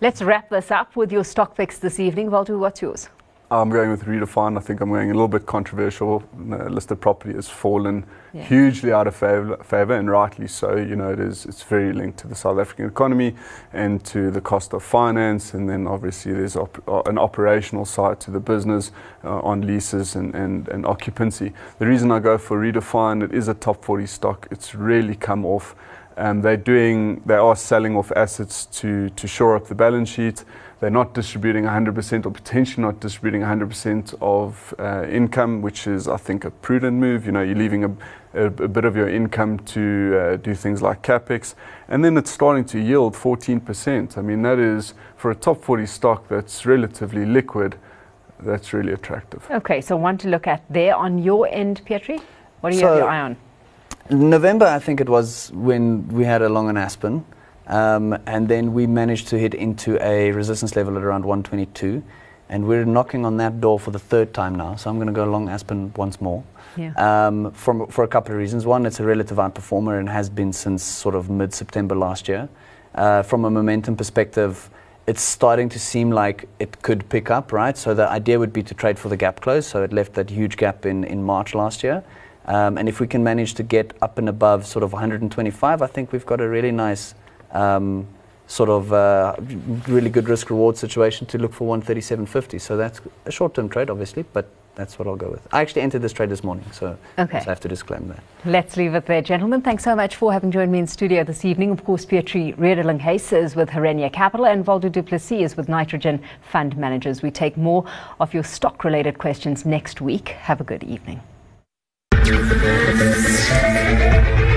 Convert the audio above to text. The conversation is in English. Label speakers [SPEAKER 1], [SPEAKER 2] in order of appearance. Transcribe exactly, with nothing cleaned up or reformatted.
[SPEAKER 1] Let's wrap this up with your stock picks this evening. Walter, what's yours?
[SPEAKER 2] I'm going with Redefine. I think I'm going a little bit controversial. The listed property has fallen
[SPEAKER 1] yeah.
[SPEAKER 2] hugely out of favor, favor, and rightly so. You know, it is. It's very linked to the South African economy and to the cost of finance, and then obviously there's op an operational side to the business uh, on leases and, and, and occupancy. The reason I go for Redefine, it is a top forty stock. It's really come off. Um, they're doing, they are selling off assets to to shore up the balance sheet. They're not distributing one hundred percent, or potentially not distributing one hundred percent of uh, income, which is, I think, a prudent move. You know, you're leaving a, a, a bit of your income to uh, do things like capex, and then it's starting to yield fourteen percent. I mean, that is, for a top forty stock that's relatively liquid, that's really attractive.
[SPEAKER 1] Okay, so one to look at there. On your end, Pietri, what do you
[SPEAKER 3] so,
[SPEAKER 1] have your eye on?
[SPEAKER 3] November, I think it was, when we had a long on Aspen. Um, and then we managed to hit into a resistance level at around one twenty-two, and we're knocking on that door for the third time now. So I'm going to go long Aspen once more.
[SPEAKER 1] Yeah.
[SPEAKER 3] Um, from, for a couple of reasons. One, it's a relative outperformer and has been since sort of mid-September last year. Uh, from a momentum perspective, it's starting to seem like it could pick up, right? So the idea would be to trade for the gap close. So it left that huge gap in, in March last year. Um, and if we can manage to get up and above sort of one hundred twenty-five, I think we've got a really nice Um, sort of uh, really good risk reward situation to look for one thirty-seven fifty. So that's a short term trade, obviously, but that's what I'll go with. I actually entered this trade this morning, so,
[SPEAKER 1] okay.
[SPEAKER 3] so I have to disclaim that.
[SPEAKER 1] Let's leave it there, gentlemen. Thanks so much for having joined me in studio this evening. Of course, Pietri Redelinghuys is with Herenia Capital and Waldo du Plessis is with Nitrogen Fund Managers. We take more of your stock related questions next week. Have a good evening.